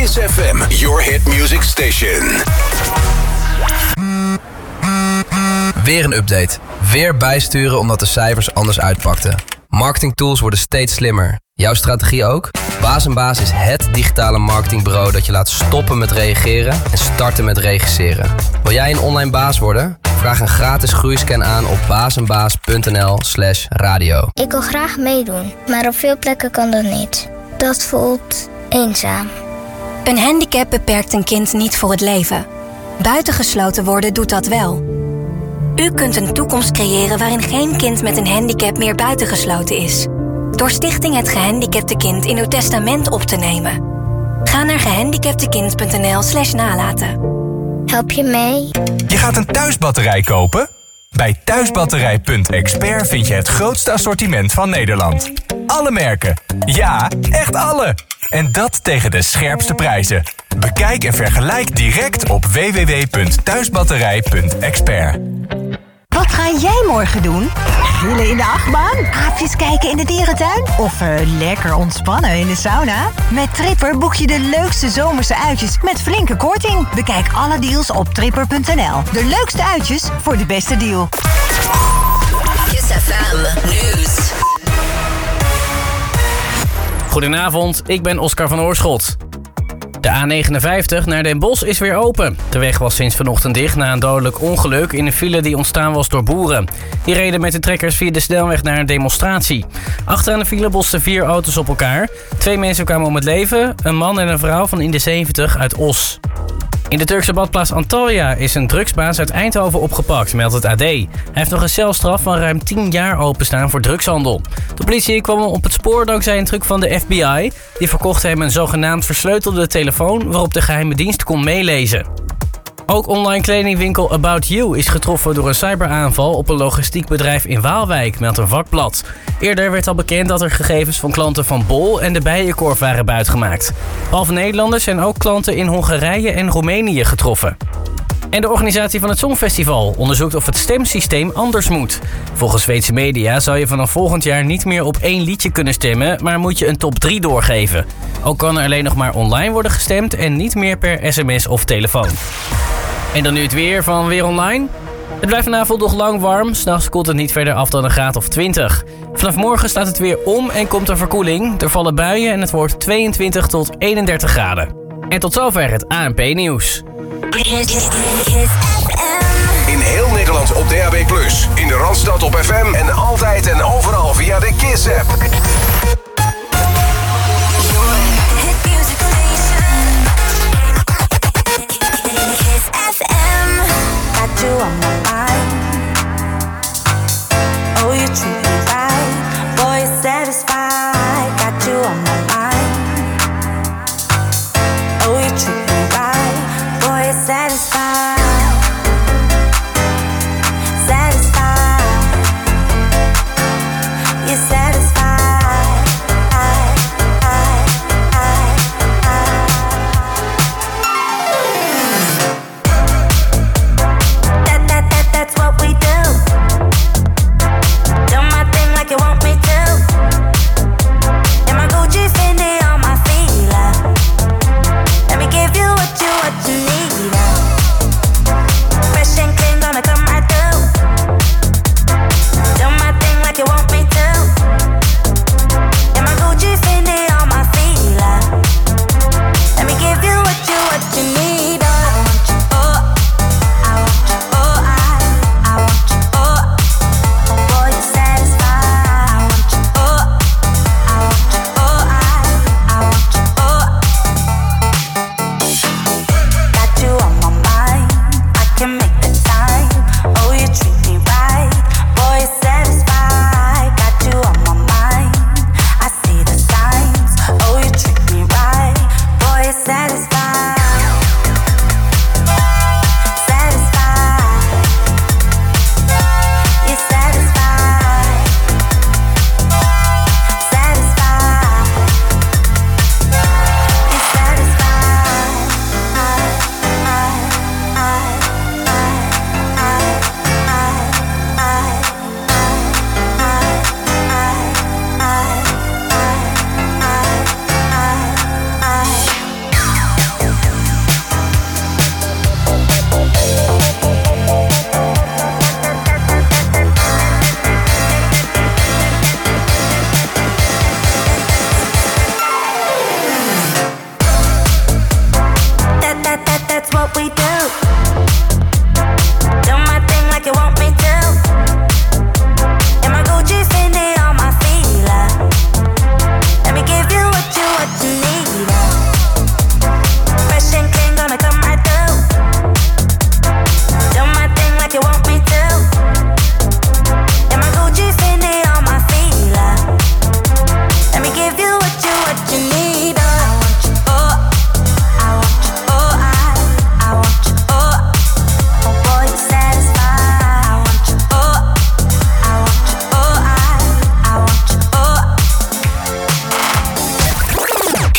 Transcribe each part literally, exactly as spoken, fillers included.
Kiss F M, your hit music station. Weer een update. Weer bijsturen omdat de cijfers anders uitpakten. Marketingtools worden steeds slimmer. Jouw strategie ook? Baas en Baas is het digitale marketingbureau dat je laat stoppen met reageren en starten met regisseren. Wil jij een online baas worden? Vraag een gratis groeiscan aan op baasenbaas.nl slash radio. Ik wil graag meedoen, maar op veel plekken kan dat niet. Dat voelt eenzaam. Een handicap beperkt een kind niet voor het leven. Buitengesloten worden doet dat wel. U kunt een toekomst creëren waarin geen kind met een handicap meer buitengesloten is. Door Stichting Het Gehandicapte Kind in uw testament op te nemen. Ga naar gehandicaptekind.nl slash nalaten. Help je mee? Je gaat een thuisbatterij kopen? Bij thuisbatterij punt expert vind je het grootste assortiment van Nederland. Alle merken. Ja, echt alle. En dat tegen de scherpste prijzen. Bekijk en vergelijk direct op w w w punt thuisbatterij punt expert. Wat ga jij morgen doen? Grillen in de achtbaan? Aapjes kijken in de dierentuin? Of uh, lekker ontspannen in de sauna? Met Tripper boek je de leukste zomerse uitjes met flinke korting. Bekijk alle deals op tripper punt n l. De leukste uitjes voor de beste deal. Kiss F M Nieuws. Goedenavond, ik ben Oscar van Oorschot. De A negenenvijftig naar Den Bosch is weer open. De weg was sinds vanochtend dicht na een dodelijk ongeluk in een file die ontstaan was door boeren. Die reden met de trekkers via de snelweg naar een demonstratie. Achteraan de file botsten vier auto's op elkaar. Twee mensen kwamen om het leven, een man en een vrouw van in de zeventig uit Os. In de Turkse badplaats Antalya is een drugsbaas uit Eindhoven opgepakt, meldt het A D. Hij heeft nog een celstraf van ruim tien jaar openstaan voor drugshandel. De politie kwam hem op het spoor dankzij een truc van de F B I. Die verkocht hem een zogenaamd versleutelde telefoon waarop de geheime dienst kon meelezen. Ook online kledingwinkel About You is getroffen door een cyberaanval op een logistiek bedrijf in Waalwijk, meldt een vakblad. Eerder werd al bekend dat er gegevens van klanten van Bol en de Bijenkorf waren buitgemaakt. Behalve Nederlanders zijn ook klanten in Hongarije en Roemenië getroffen. En de organisatie van het Songfestival onderzoekt of het stemsysteem anders moet. Volgens Zweedse media zou je vanaf volgend jaar niet meer op één liedje kunnen stemmen, maar moet je een top drie doorgeven. Ook kan er alleen nog maar online worden gestemd en niet meer per sms of telefoon. En dan nu het weer van Weer Online. Het blijft vanavond nog lang warm. 's Nachts koelt het niet verder af dan een graad of twintig. Vanaf morgen slaat het weer om en komt er verkoeling. Er vallen buien en het wordt tweeëntwintig tot eenendertig graden. En tot zover het A N P-nieuws. In heel Nederland op D A B plus, in de Randstad op F M en altijd en overal via de Kiss-app. Got you on my mind. Oh, you treat me right. Boy, you're satisfied. Got you on my mind. Oh, you treat me right. Boy, you're satisfied. Satisfied. You're satisfied.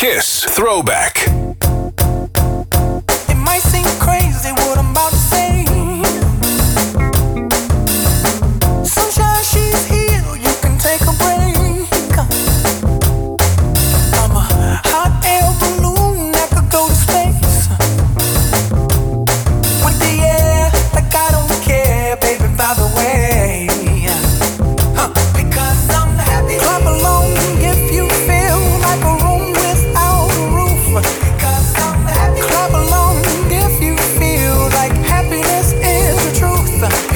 Kiss Throwback. It might seem crazy what I'm about to say. Sunshine, she's here, you can take a break. I'm a hot air balloon that could go to space. With the air, like I don't care, baby, by the way. Huh. Because I'm happy. Clap along if you feel like a room without a roof. Because I'm happy. Clap along if you feel like happiness is the truth.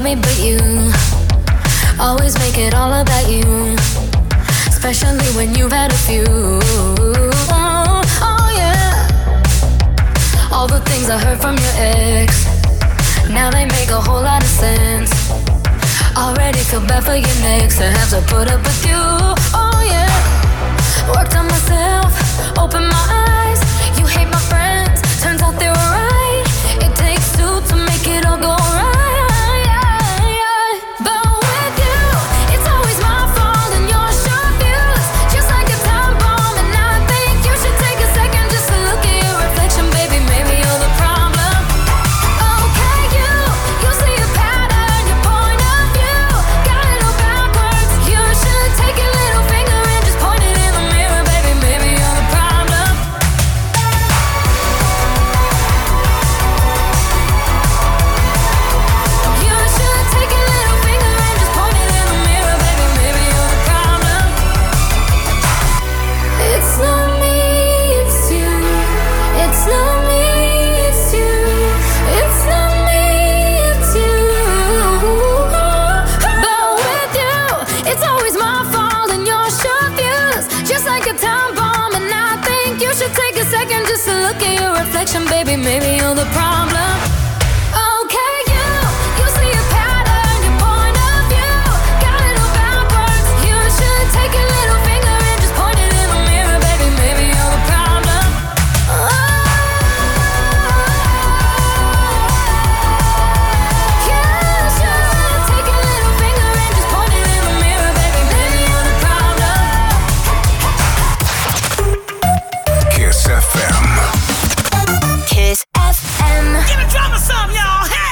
me but you. Always make it all about you, especially when you've had a few. Oh, oh yeah. All the things I heard from your ex, now they make a whole lot of sense. Already feel bad for your next to have to put up with you. Oh yeah. Worked on myself, opened my eyes. You hate my friends, turns out they were right. It takes two to make it all go right. But with you, it's always my fault and your short fuse, just like a time bomb. And I think you should take a second just to look at your reflection, baby. Maybe you're the problem. Okay, you, you see a pattern, your point of view, got it all backwards. You should take your little finger and just point it in the mirror, baby. Maybe you're the problem. You should take your little finger and just point it in the mirror, baby. Maybe you're the problem. It's not me, it's you. It's not me, it's you. It's not me, it's you. But with you, it's always my fault and your short fuse, just like a time bomb. And I think you should take a second just to look at your reflection, baby. Maybe you're the problem. Okay, you, you see a pattern, your point of view, got it all backwards. You should take your little finger and just point it in the mirror, baby. Maybe you're the problem. Oh, you should take your little finger and just point it in the mirror, baby. Maybe you're the problem. Kiss F M. Kiss F M. Give the drummer some, y'all. Hey!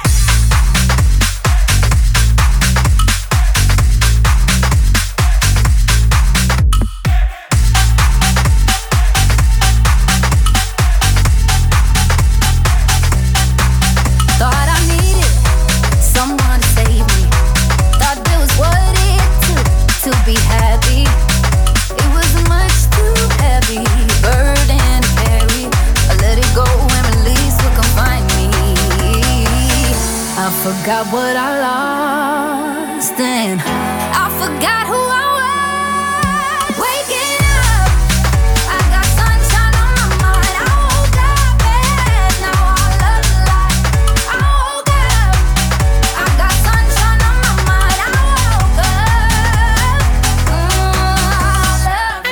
Thought I needed someone to save me. Thought that was what it took to be happy. It was much too heavy, burden to carry. I let it go and release what confined me. I forgot what I lost and I forgot who I was. Waking up, I got sunshine on my mind. I woke up and now I love life. I woke up, I got sunshine on my mind. I woke up, mm, I love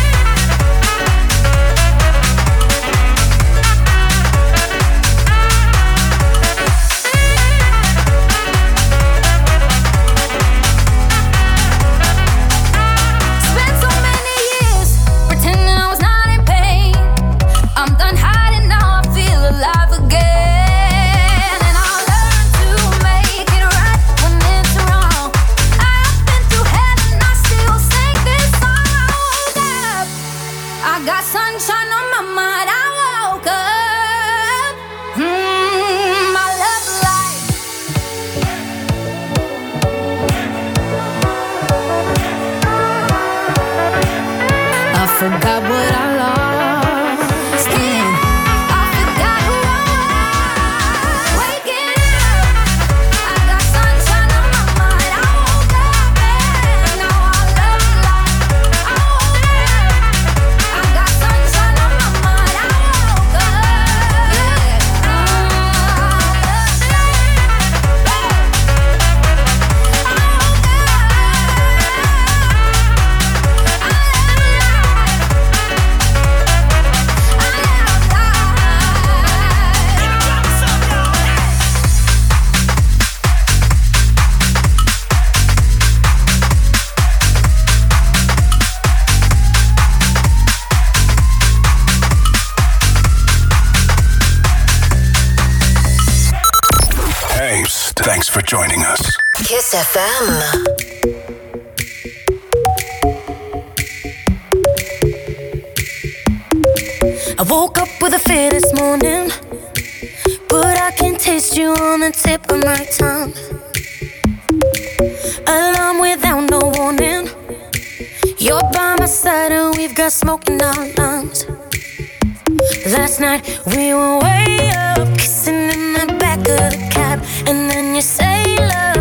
Spent so many years pretending I was not in pain. I'm done hiding, now I feel alive again. And I learned to make it right when it's wrong. I've been through hell and I still sing this song. I woke up, I got sunshine on my mind. I woke up, mm, I love life. I forgot what I lost and I forgot who I was. Waking up, I got sunshine on my mind. I woke up and now I love life. I woke up, I got sunshine on my mind. I woke up, yeah, I love life. Hey, thanks for joining us. Kiss F M. I woke up with a fear this morning, but I can taste you on the tip of my tongue. Alarm without no warning. You're by my side and we've got smoke in our lungs. Last night we were way up, kissing in the back of the cab, and then you say love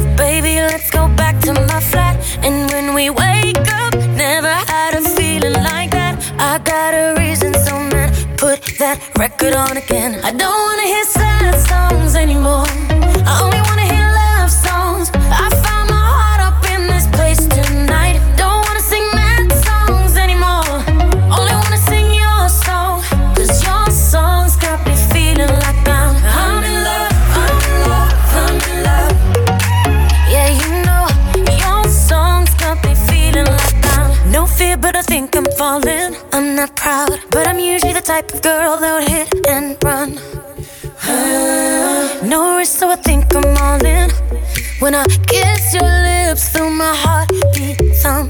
I got a reason, so man, put that record on again. I don't wanna hear sad songs anymore. I only wanna hear love songs. I found my heart up in this place tonight. Don't wanna sing mad songs anymore. Only wanna sing your song. Cause your songs got me feeling like I'm I'm in love, I'm in love, I'm in love. Yeah, you know, your songs got me feeling like I'm no fear, but I think I'm falling. I'm not proud, but I'm usually the type of girl that would hit and run. No risk, so I think I'm all in. When I kiss your lips, feel my heartbeat thump.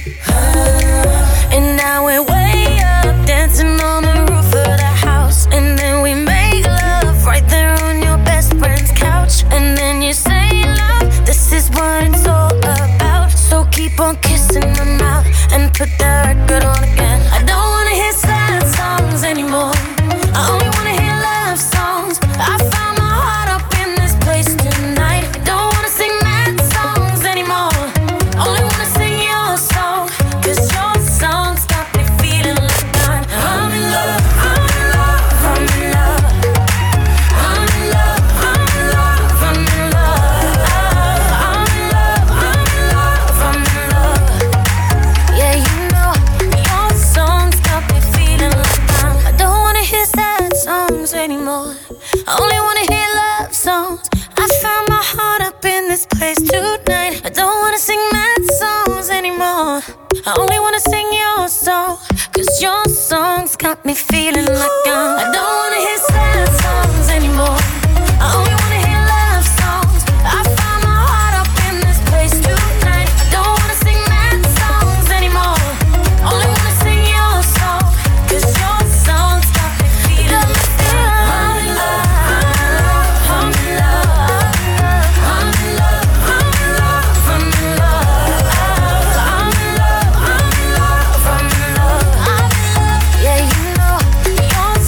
And now we're way up, dancing on the roof of the house. And then we make love right there on your best friend's couch. And then you say, love, this is what it's all about. So keep on kissing my mouth and put that record on again. I don't wanna hear sad songs anymore. I only wanna hear love songs. I found my heart up in this place tonight. I don't wanna sing mad songs anymore. Only wanna sing your song. Cause your songs got me feeling like I'm I'm in love, I'm in love, I'm in love. I'm in love, I'm in love, I'm in love. I'm in love, I'm in love, I'm in love. Yeah, you know, your songs got me feeling like I'm I don't wanna hear sad songs anymore. I only wanna hear love songs. I found my heart up in this place tonight. I don't wanna sing mad songs anymore. I only wanna sing your song. Cause your songs got me feeling like I'm I don't wanna hear sad songs anymore. I only wanna hear love songs. I found my heart up in this place tonight. I don't wanna sing mad songs anymore. Only wanna sing your song. Cause your songs got me feeling like I'm in love, I'm in love, I'm in love, I'm in love, I'm in love, I'm in love, I'm in love, I'm in love, I'm in love. Yeah, you know, your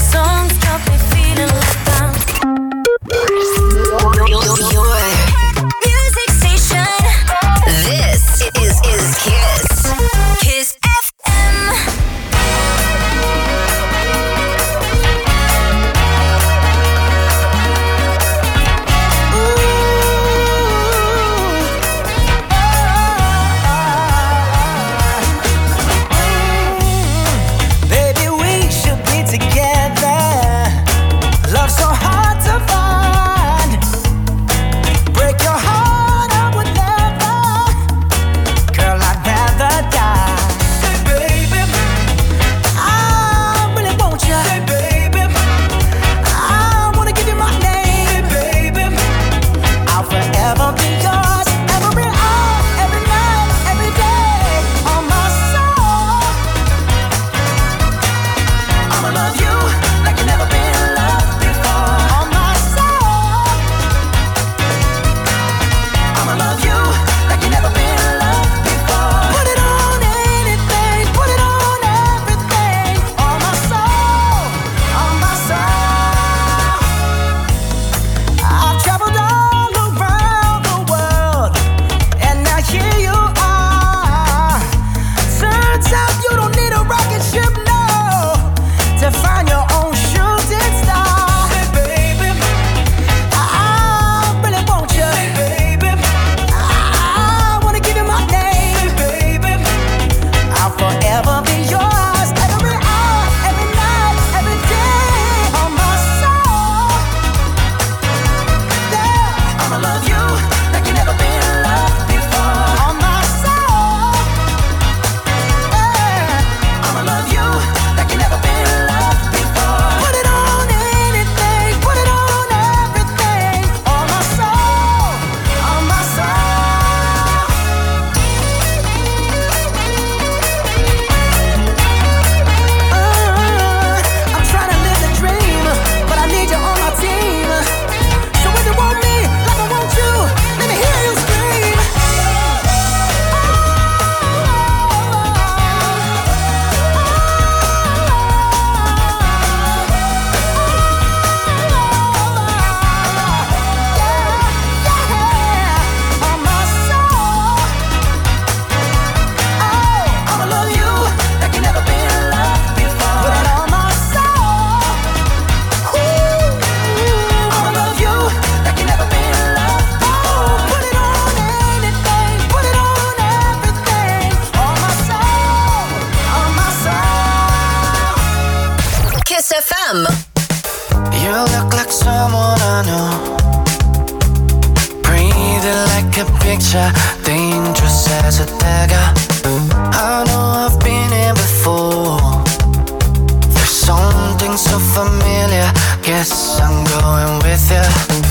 M. You look like someone I know. Breathing like a picture, dangerous as a dagger. I know I've been here before. There's something so familiar. Guess I'm going with you.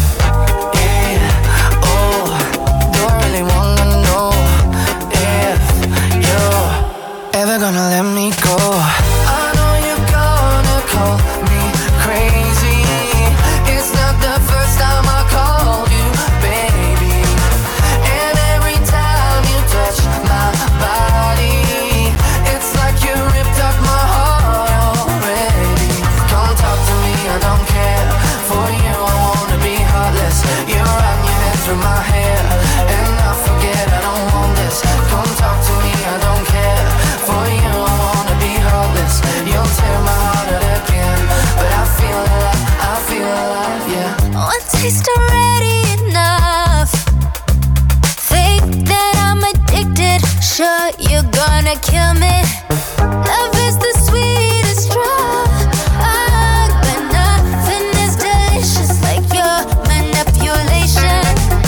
Yeah, oh, don't really wanna know if you're ever gonna let me go. I know you're gonna call me crazy. It's not the first time I called you baby. And every time you touch my body, it's like you ripped up my heart already. Come talk to me, I don't care. For you I wanna be heartless. You run your head through my hair, and I forget I don't want this. Come talk to me, I don't care. For you I wanna be heartless. You'll tear my heart out again, but I feel alive, I feel alive, yeah. One taste already enough. Think that I'm addicted. Sure, you're gonna kill me. Love is the sweetest drug, but nothing is delicious like your manipulation.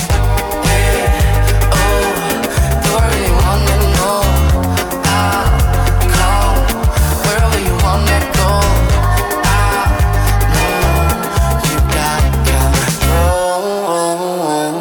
Yeah, oh, don't really wanna know. I'll come wherever you wanna go. I know you got control.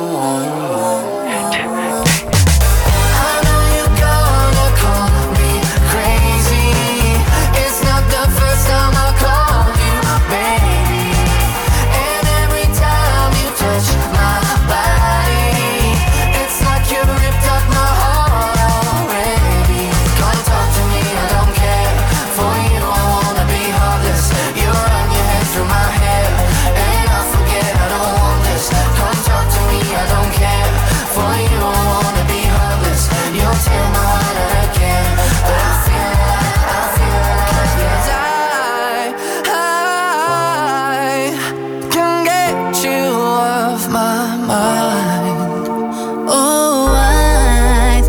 I know you're gonna call me crazy. It's not the first time I called you baby. And every time you touch my body, it's like you ripped up my heart already. Come talk to me, I don't care. For you I wanna be heartless. You run your head through my hair, and I forget I don't want this. Come talk to me, I don't care. For you I wanna be heartless. You'll tear my heart out again, but I feel alive, I feel alive, yes. I, I can get you off my mind. Oh, I've,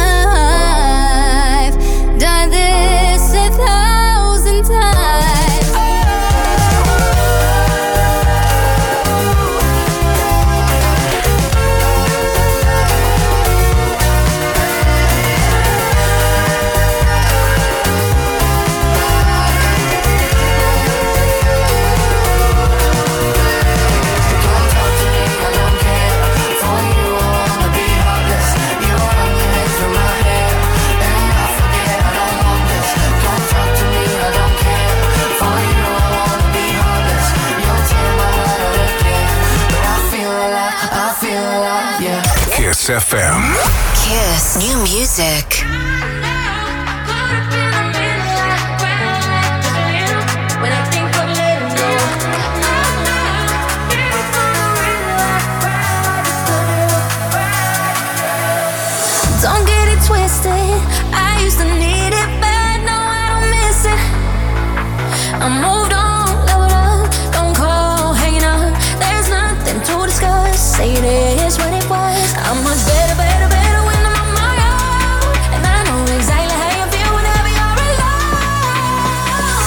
I've done this a thousand times. Come talk to me, I don't care. For you I wanna be heartless. You run your head through my hair, and I forget I don't want this. Come talk to me, I don't care. For you I wanna be heartless. You'll tear my heart out again, but I feel alive, I feel alive, yeah. Kiss F M. Kiss. New music. When I think of letting go, don't get it twisted. I used to need it bad, no I don't miss it. I moved on, leveled up, don't call, hanging up. There's nothing to discuss. Say it is what it was. I'm much better, better, better when I'm on my own. And I know exactly how you feel whenever you're alone.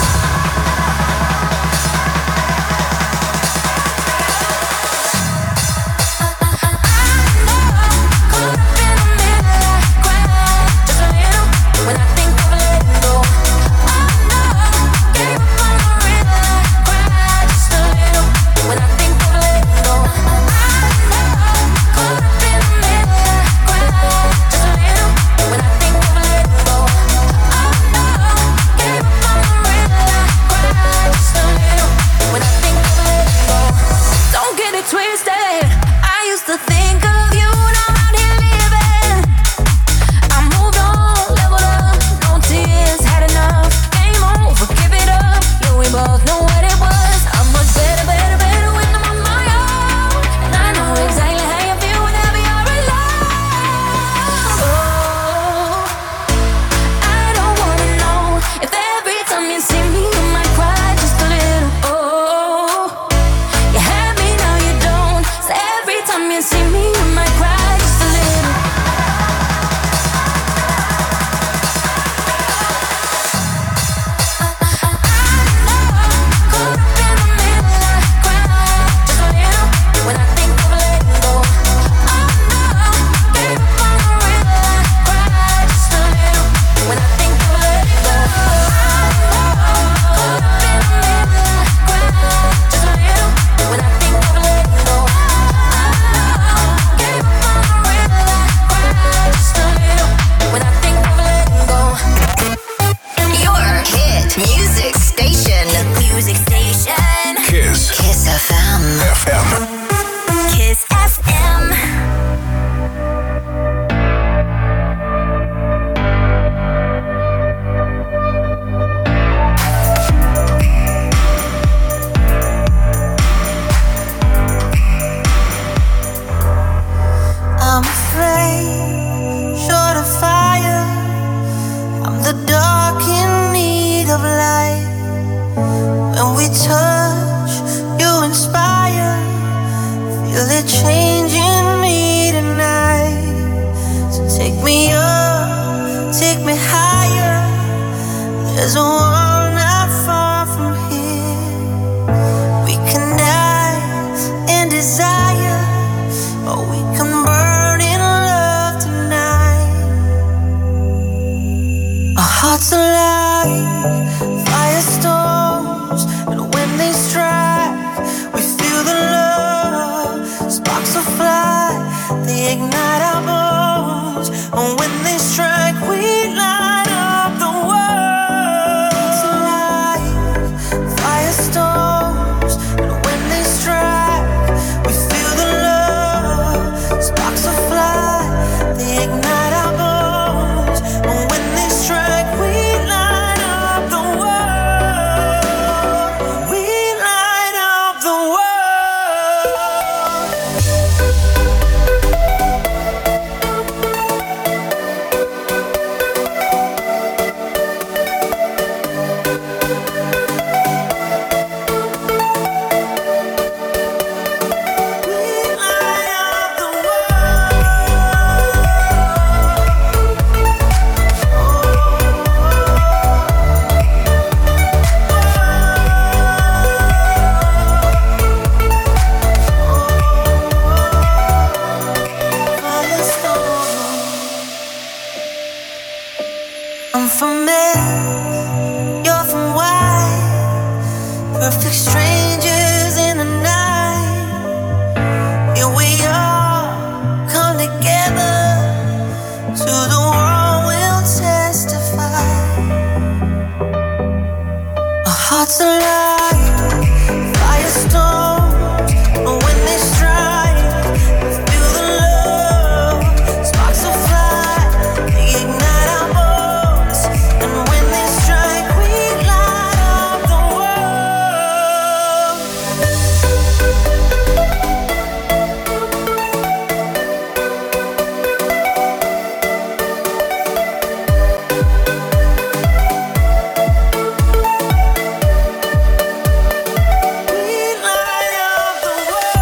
Caught up in the middle, I cry just a little when I think of letting go. Oh no, gave up on the river, I cry just a little when I think of letting go. I know. of light. When we touch, you inspire. Feel it changing me tonight. So take me up, take me higher. There's a world not far from here. We can dance in desire, or we can burn in love tonight. Our hearts alive, firestorms, and when they strike, we feel the love. Sparks will fly, they ignite our bones, and when they strike, we light up the world. It's alive, firestorms, and when they strike, we feel the love. Sparks will fly, they ignite our bones, and when they strike, we light up the world. We light up the world. I'm from Meth, you're from Y. Perfect strangers in the night. Here we are, come together. To the world we'll testify. Our hearts alive, firestorms, and when they strike, we feel the love. Sparks will fly, they ignite our bones, and when they strike, we light up the world. We light up the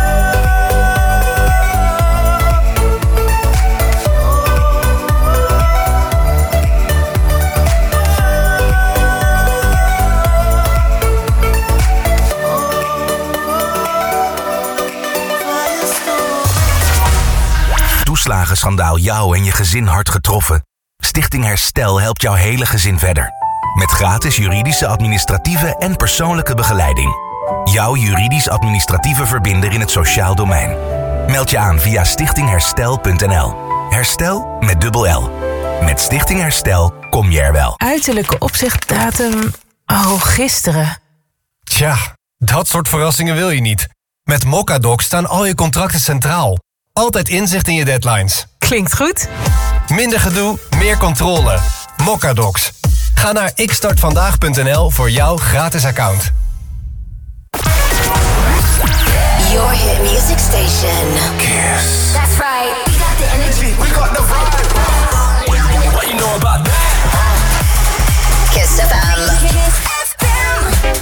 Toeslagenschandaal jou en je gezin hard getroffen? Stichting Herstel helpt jouw hele gezin verder. Met gratis juridische, administratieve en persoonlijke begeleiding. Jouw juridisch-administratieve verbinder in het sociaal domein. Meld je aan via stichting herstel punt n l. Herstel met dubbel L. Met Stichting Herstel kom je er wel. Uiterlijke opzichtdatum. Oh, gisteren. Tja, dat soort verrassingen wil je niet. Met Mocadoc staan al je contracten centraal. Altijd inzicht in je deadlines. Klinkt goed. Minder gedoe, meer controle. Mocadocs. Ga naar ik start vandaag punt n l voor jouw gratis account. Your hit music station. Kiss. That's right. We got the energy. We got the vibe. What you know about that? Kiss F M. Kiss F M.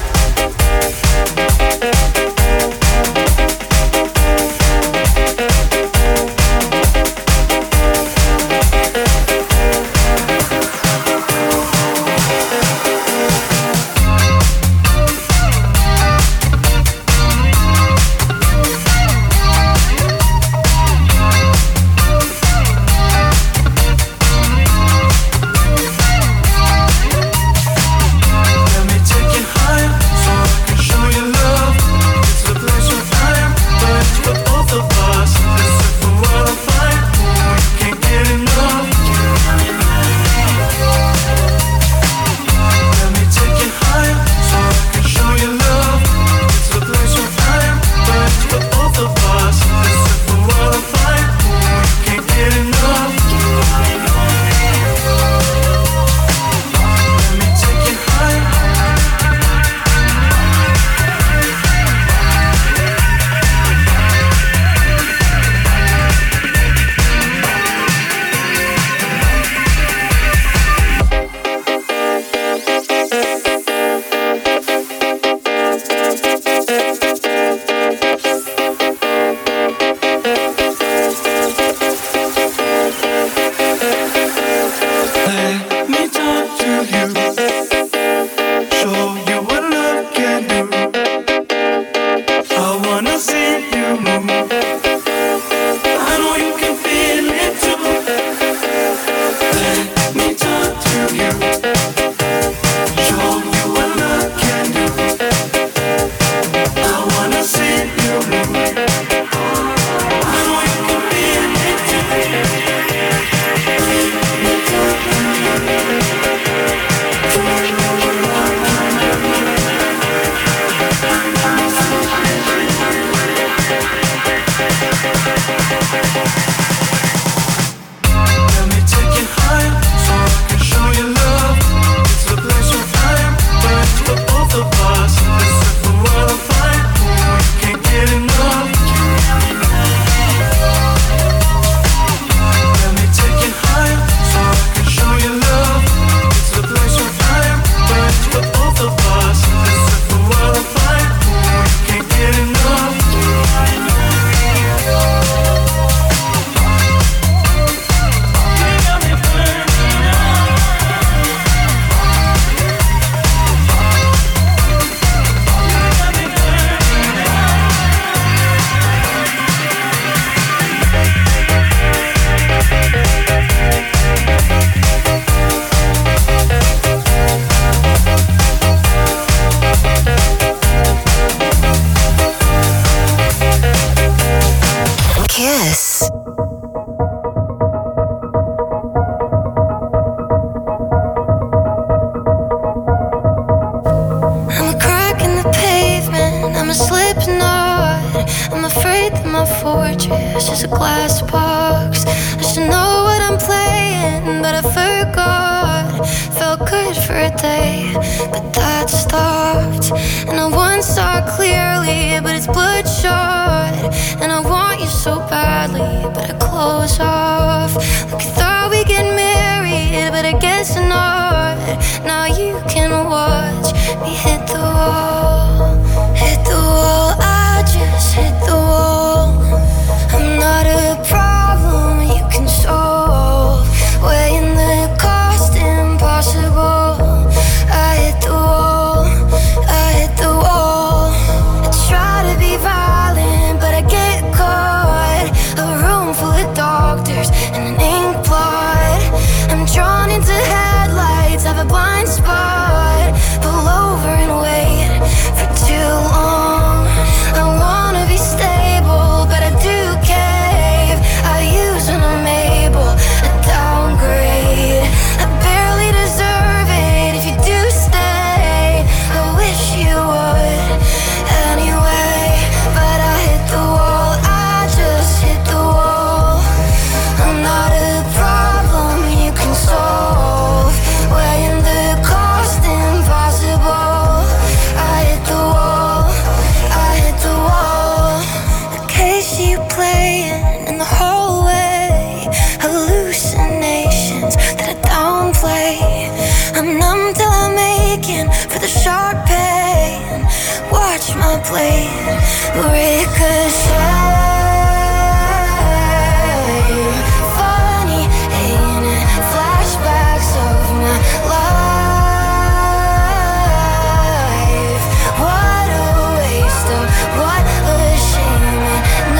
I'm a slip knot. I'm afraid that my fortress is a glass box. I should know what I'm playing, but I forgot. Felt good for a day, but that stopped. And I once saw clearly, but it's bloodshot. And I want you so badly, but I close off. Like I thought we get married, but I guess not. Now you can watch me hit the wall. Hit the wall, I just hit the wall. I'm not a problem you can solve. Weighing the cost impossible. I hit the wall, I hit the wall. I try to be violent, but I get caught. A room full of doctors and an ink blot. I'm drawn into headlights, have a blind spot. Pull over and wait for too long. I wanna be stable, but I do cave. I use when I'm able, I downgrade. I barely deserve it if you do stay. I wish you would anyway, but I hit the wall, I just hit the wall. I'm not a problem you can solve. Weighing the cost impossible. I hit the wall, I hit the wall. The case you playing in the hallway. Hallucinations that I downplay. I'm numb till I'm aching for the sharp pain. Watch my blade ricochet. Funny, ain't it? Flashbacks of my life. What a waste of, what a shame at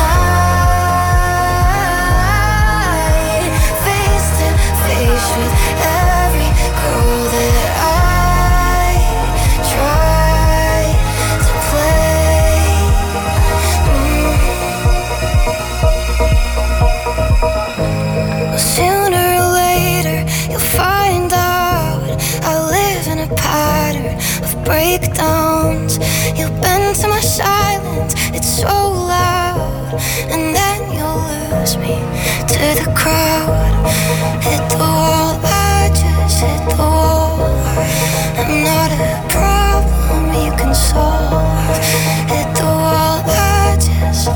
night. Face to face with every girl that I try to play. Well, sooner or later you'll find out I live in a pattern of breakdowns. You'll bend to my silence, it's so loud. And then you'll lose me to the crowd. Hit the wall, I just hit the wall. I'm not a problem you can solve. Hit the wall, I just,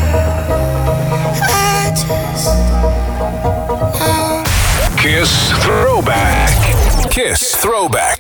I just, um. Kiss Throwback. Kiss Throwback.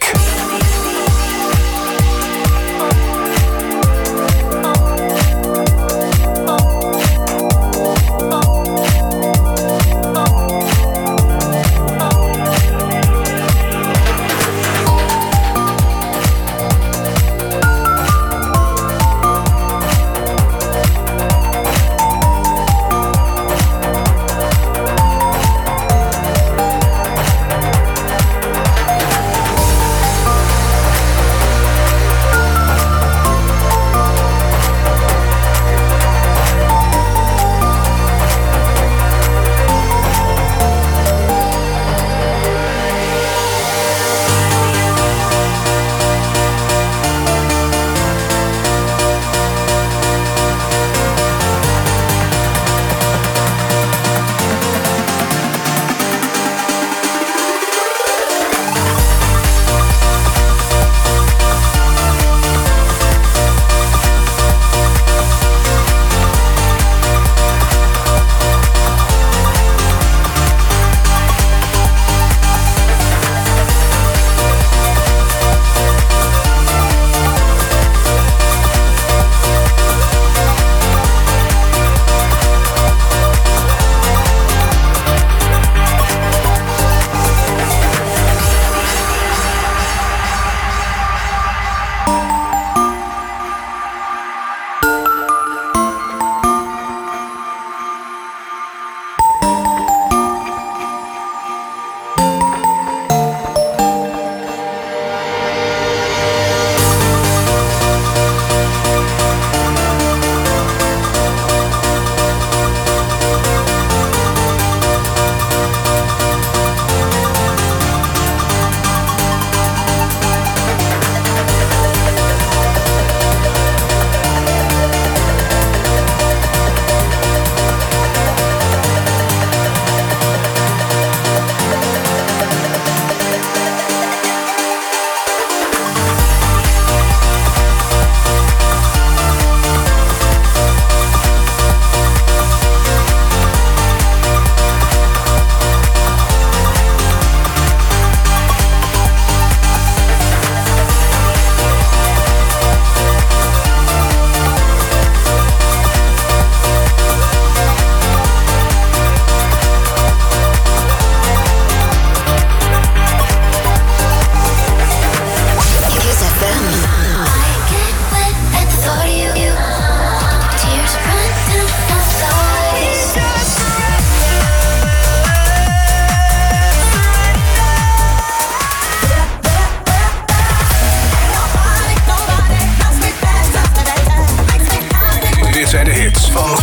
zijn de hits van...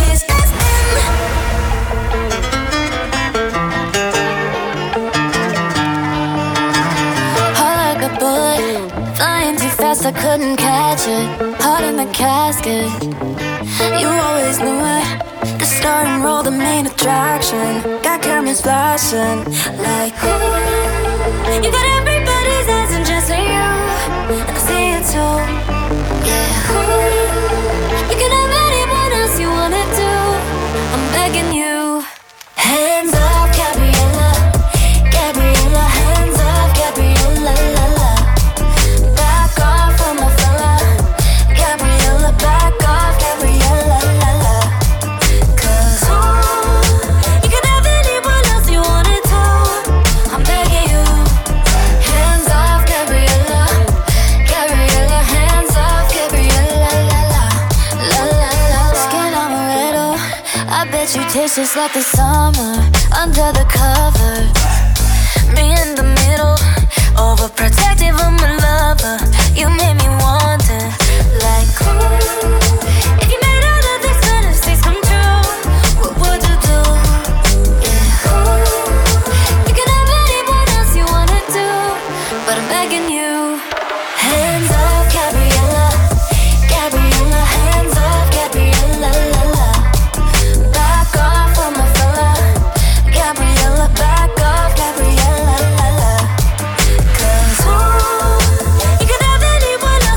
Like a bullet, flying too fast, I couldn't catch it. Heart in the casket, you always knew it. The star and roll, the main attraction. Got cameras flashing, like ooh. You got everybody's eyes and just you, and I see it too. Yeah, ooh. You can have anyone else you wanna do. I'm begging you. Hands off, Gabriella, Gabriella. Hands off, Gabriella, la la. Back off from my fella, Gabriella. Back off, Gabriella, la la. Cause ooh, you can have anyone else you wanted to. I'm begging you. Hands off, Gabriella, Gabriella. Hands off, Gabriella, la la, la la la. Skin amaretto, I bet you taste just like the summer under the covers. Me in the middle, overprotective of my lover. You made me want it, like ooh. If you made all of these fantasies come true, what would you do? Yeah, ooh. You can have anyone else you wanna do, but I'm begging you. Hands off, Gabriella, Gabriella. Hands off, Gabriella, la la. Back off from my fella, Gabriella. Back off, Gabriella, la la. Cause ooh, you can have anyone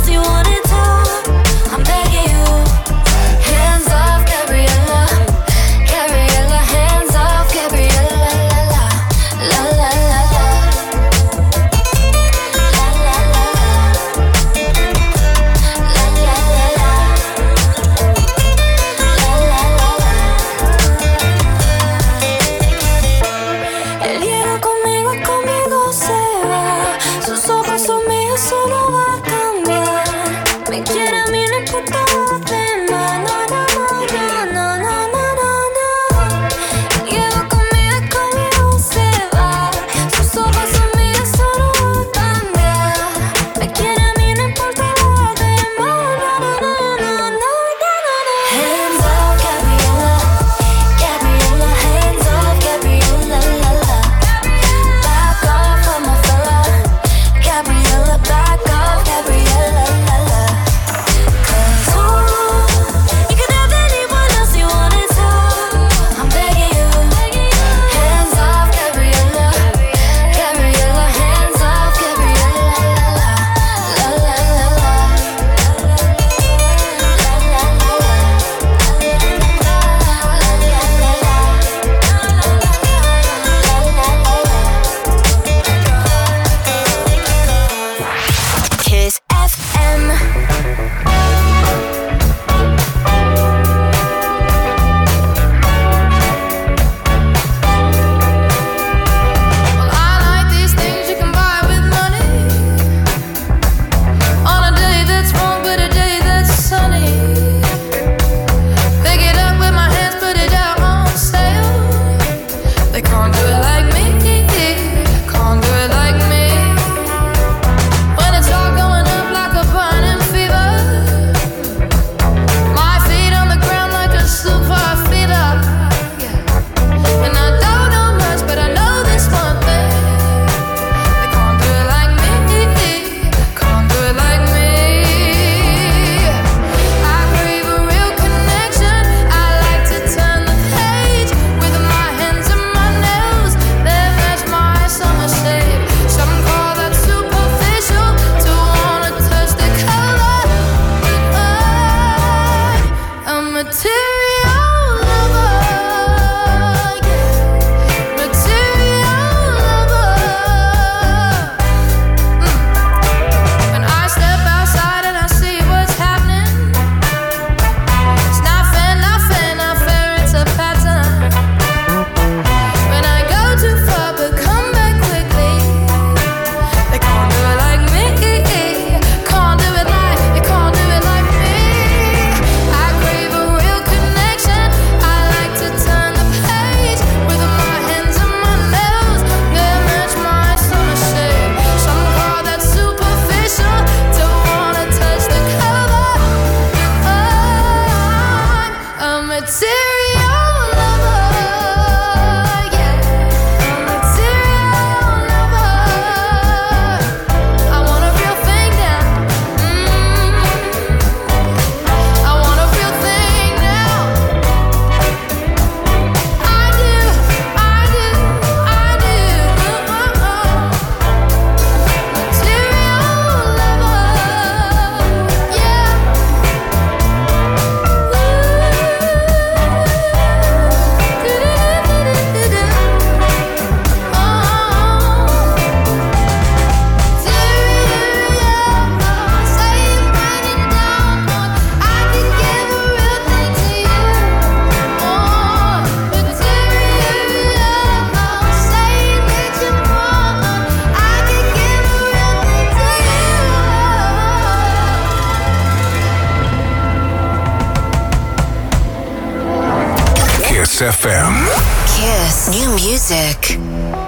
F M. Kiss. New music.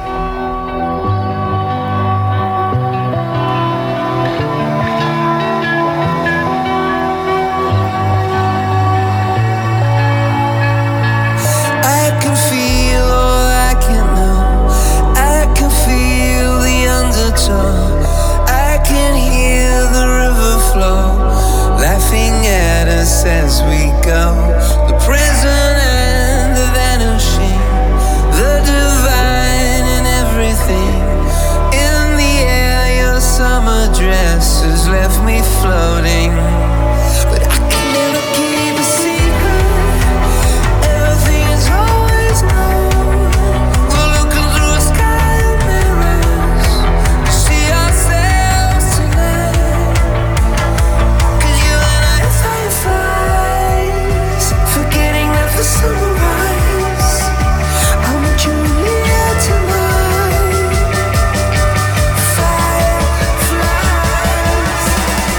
I can hear the river flow, laughing at us as we go. The present and the vanishing, the divine in everything. In the air, your summer dress has left me floating. But I can never keep a secret. Everything is always known. We're looking through a sky of mirrors. See ourselves tonight. 'Cause you and I are fireflies, forgetting that the sunrise. I want you here tonight. Fireflies.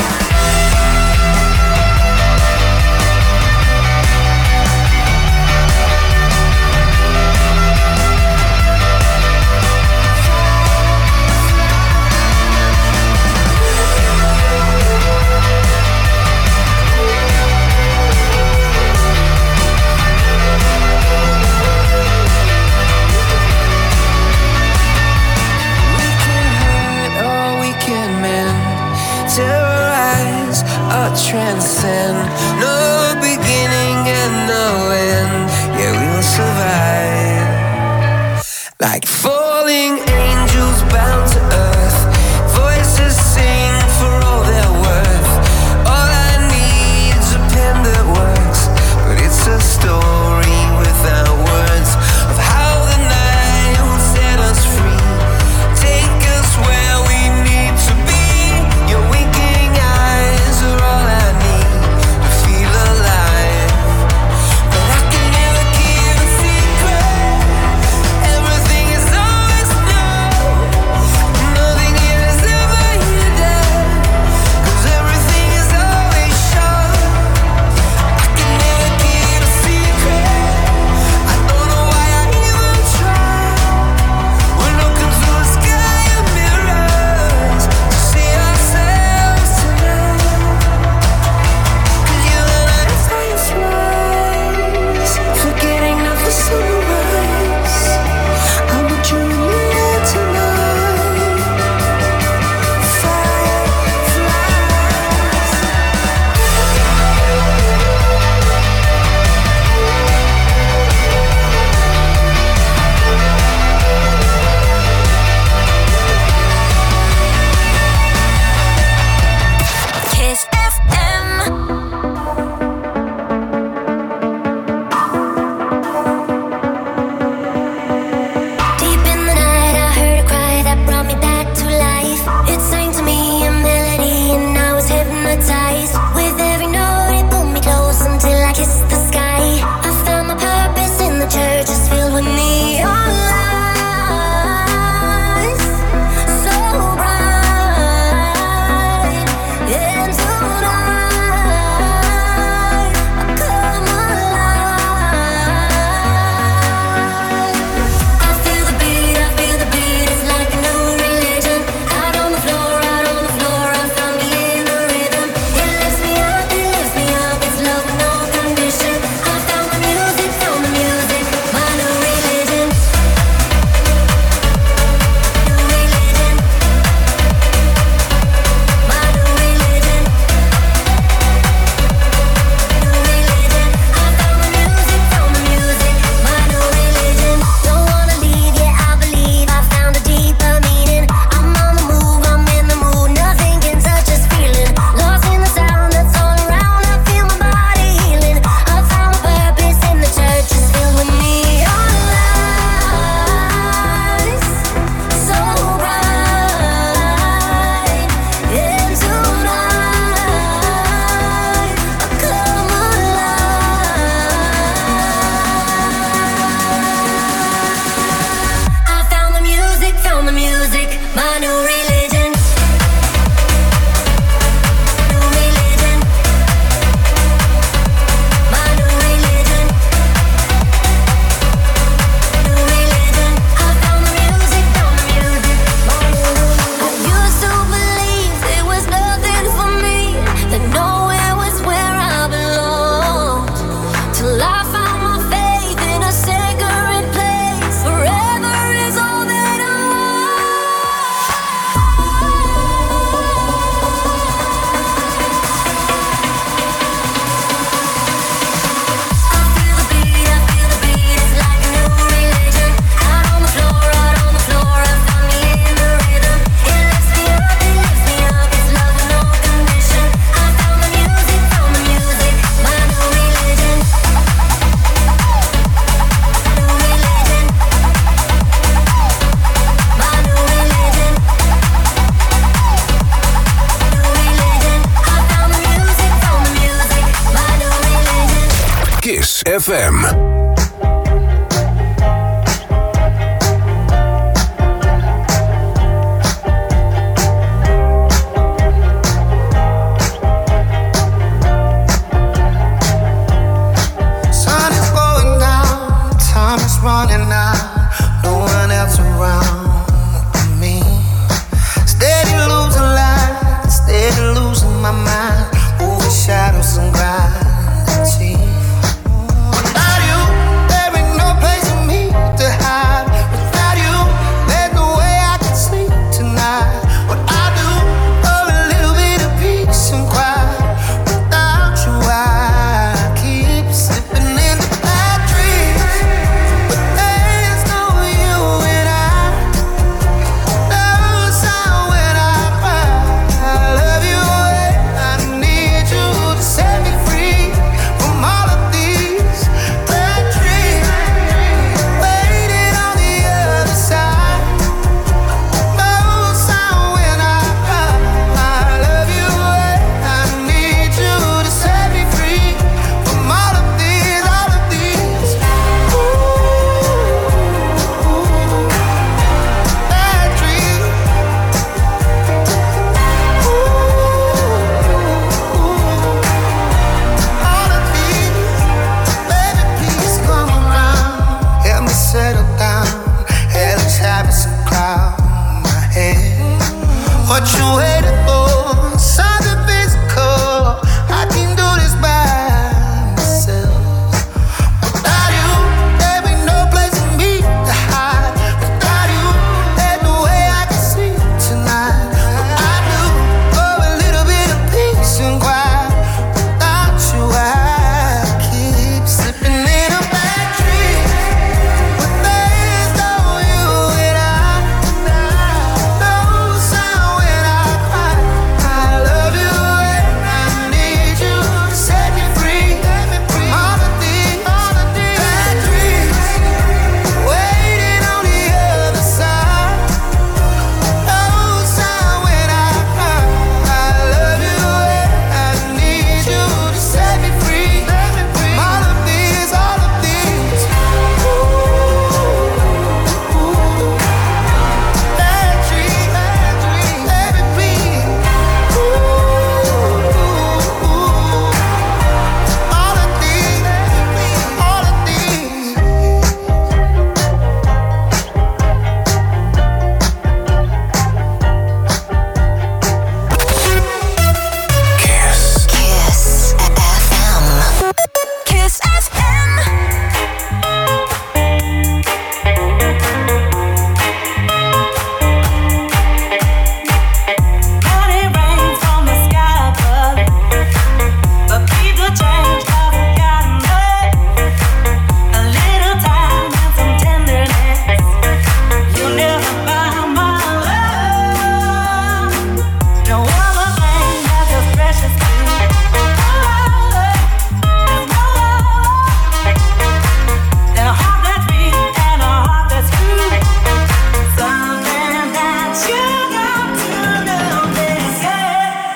Or we can mend, terrorize or transcend. No beginning and no end. Yeah, we'll survive. Like falling angels bound to earth. Voices sing for all their worth. All I need is a pen that works, but it's a story without words of how the night will set us free. Take us where we need to be. Your winking eyes are all I need to feel alive. But I can never keep a secret. Everything is always known. F M. Running out, no one else around me. Steady losing light, steady losing my mind. Over shadows and gravity. Without you, there ain't no place for me to hide. Without you, there's no way I can sleep tonight. What I do, for a little bit of peace and quiet. Without you, I keep slipping into bad dreams. What you waiting for? Something physical. I can do this by myself. Without you, there ain't no place for me to hide. Without you, there's no way I can sleep tonight. What I do for a little bit of peace and quiet. Without you, I keep slipping into bad dreams. But there's no you and I. No sound when I cry. I love you and I need you to set me free. All of these, all of these bad dreams waiting on the other side. No sound when I cry. I love you and I need you to set me free. All of these, all of these bad dreams, bad dreams, let it be. All of these, all of these. Kiss. Kiss F M. Kiss F M. Money rains from the sky above, but people change 'cause they got enough. A little time and some tenderness, you'll never buy my love. No other thing that's as precious to me. There's no other than a heart that's beat and a heart that's true. Something that you got to know this, yeah.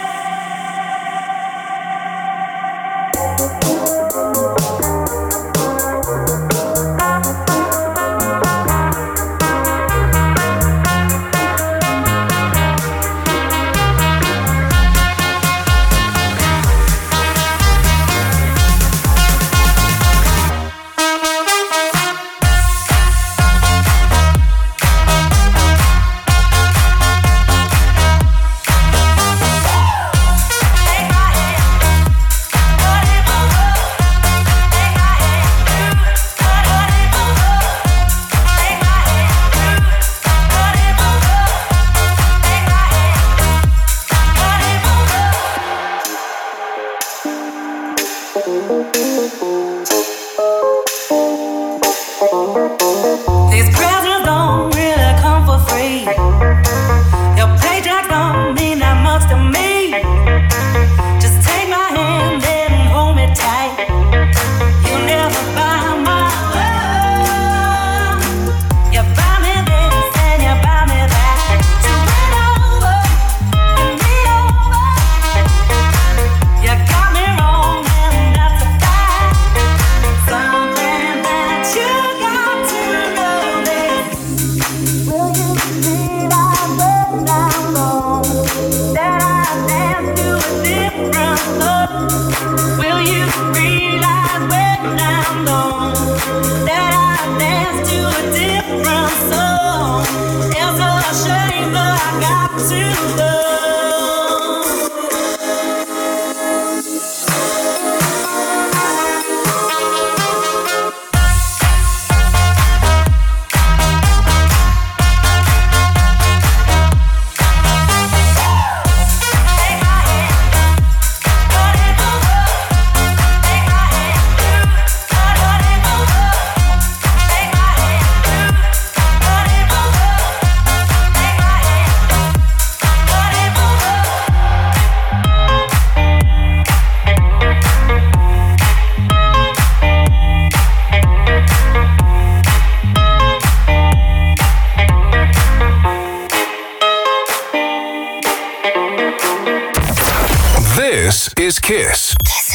These presents don't really come for free. Your paycheck don't mean that much to me. Just take my hand and hold me tight. You never buy my love. You buy me this and you buy me that. To win over and me over. You got me wrong and that's a fact. Will you realize when I'm gone that I dance to a different song? It's a shame that I got to go. This is Kiss. Kiss